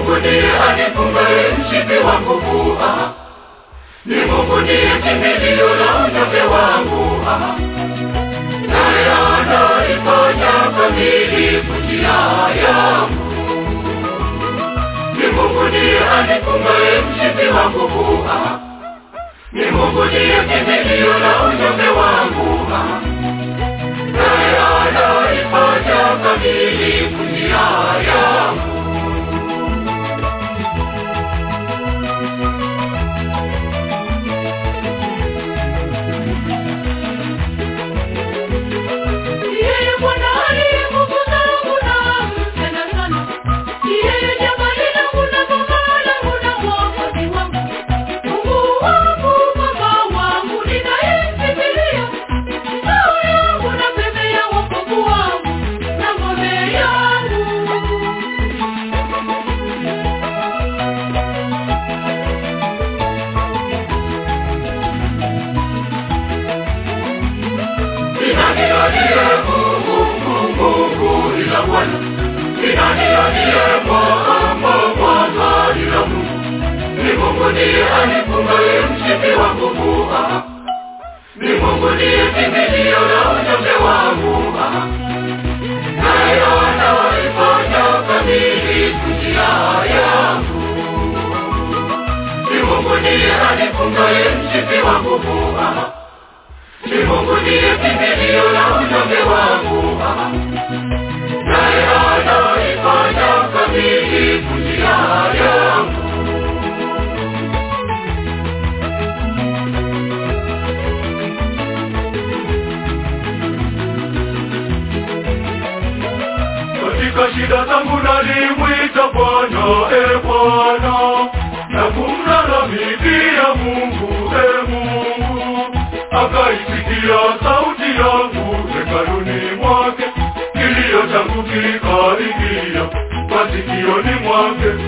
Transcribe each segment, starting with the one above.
Mungu ndiye anifungaye mshipi wa nguvu. Ni Mungu ndiye kimbilio la unyonge wangu. Naye anaifanya kamilifu njia yangu. Ni Mungu ndiye anifungaye mshipi wa nguvu. Ni Mungu ndiye kimbilio la unyonge wangu. Naye anaifanya kamilifu njia yangu. Ni Mungu ndiye anifungaye mshipi wa nguvu. Ni Mungu ndiye kimbilio la unyonge wangu. Naye anaifanya kamilifu njia yangu. Ni Mungu ndiye anifungaye mshipi wa nguvu. Ni Mungu ndiye kimbilio la unyonge wangu. Naye anaifanya kamilifu njia yangu. Katika shida zangu nalimwita Bwana, Bwana, na kumlalamikia Mungu, Mungu. Akaisikia sauti yangu hekaluni mwake, kilio changu kikaingia masikioni mwake.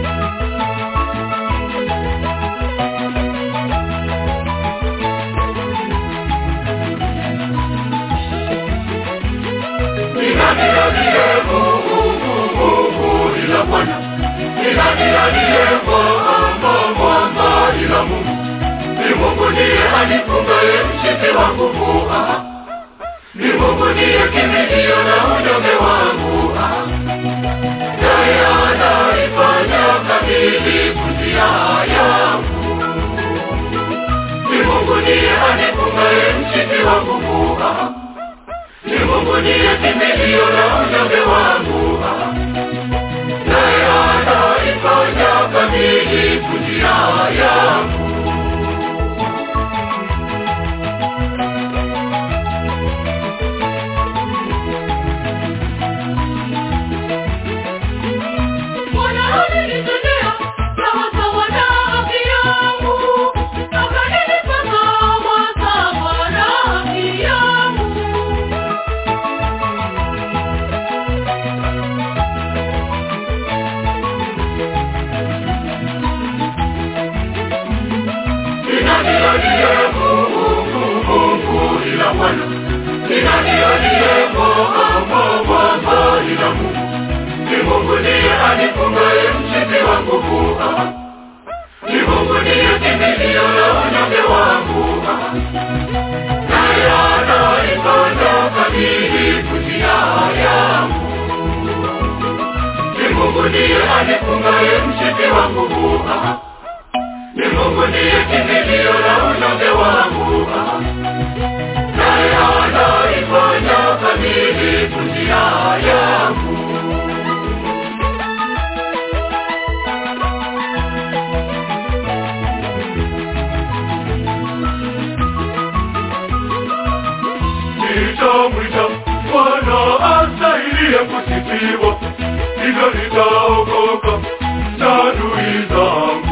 Ni nani aliye Mungu ila Bwana? Ni nani aliye mwamba ila Mungu? Ni Mungu ndiye anifungaye mshipi wa nguvu. Ni Mungu ndiye kimbilio la unyonge wangu. Naye anaifanya kamilifu njia yangu. Ni Mungu ndiye anifungaye mshipi wa nguvu. Ni Mungu ndiye kimbilio la unyonge wangu. Naye anaifanya kamilifu njia yangu. Ni nani aliye mwamba ila Mungu? Ni Mungu ndiye anifungaye mshipi wa nguvu. Ni Mungu ndiye kimbilio la unyonge wangu. Naye anaifanya kamilifu njia yangu. Ni Mungu ndiye anifungaye mshipi wa nguvu. Ni Mungu ndiye kimbilio la unyonge wangu. Naye anaifanya kamilifu njia yangu. Nitamwita Bwana astahiliye kusifiwa, hivyo nitaokoka na adui zangu.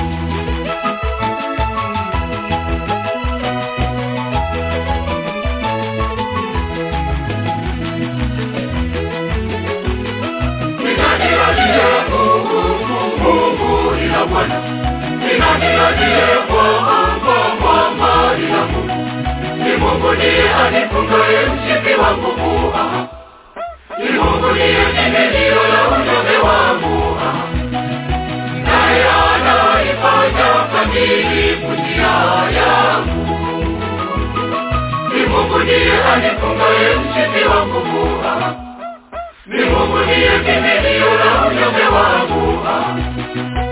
Ni nani aliye Mungu ila Bwana? Ni nani aliye mwamba ila Mungu? Ni Mungu ndiye anifungaye mshipi wa nguvu. Ni Mungu ndiye kimbilio la unyonge wangu. ndiye anifungaye mshipi wa nguvu. Ni Mungu ndiye kimbilio la unyonge wangu.